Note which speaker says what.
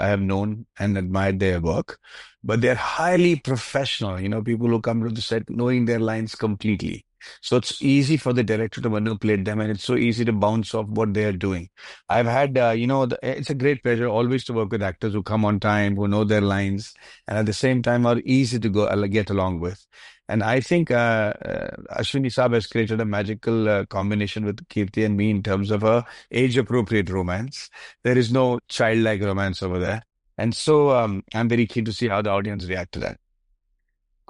Speaker 1: I have known and admired their work, but they're highly professional. People who come to the set knowing their lines completely. So it's easy for the director to manipulate them, and it's so easy to bounce off what they are doing. I've had, it's a great pleasure always to work with actors who come on time, who know their lines, and at the same time are easy to get along with. And I think Ashwini Saab has created a magical combination with Kirti and me in terms of a age-appropriate romance. There is no childlike romance over there. And so I'm very keen to see how the audience react to that.